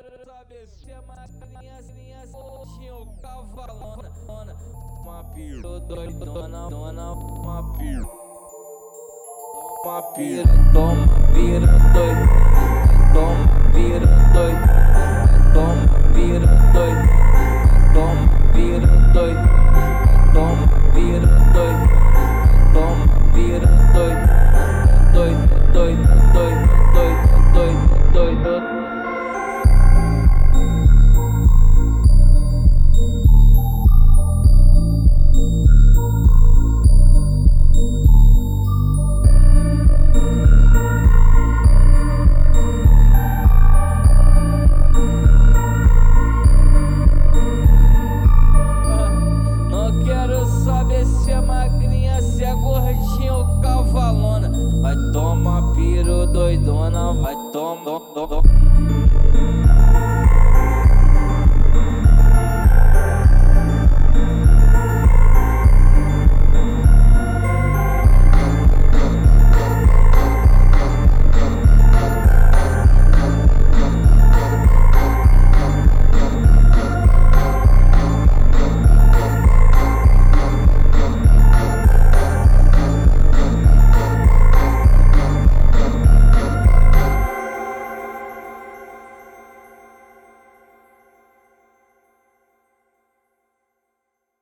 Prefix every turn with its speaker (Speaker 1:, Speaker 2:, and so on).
Speaker 1: Sabe se é magrinha, tinha o cavalona. Uma pira, doidona, uma pira. Uma pira, toma pira, doida. Toma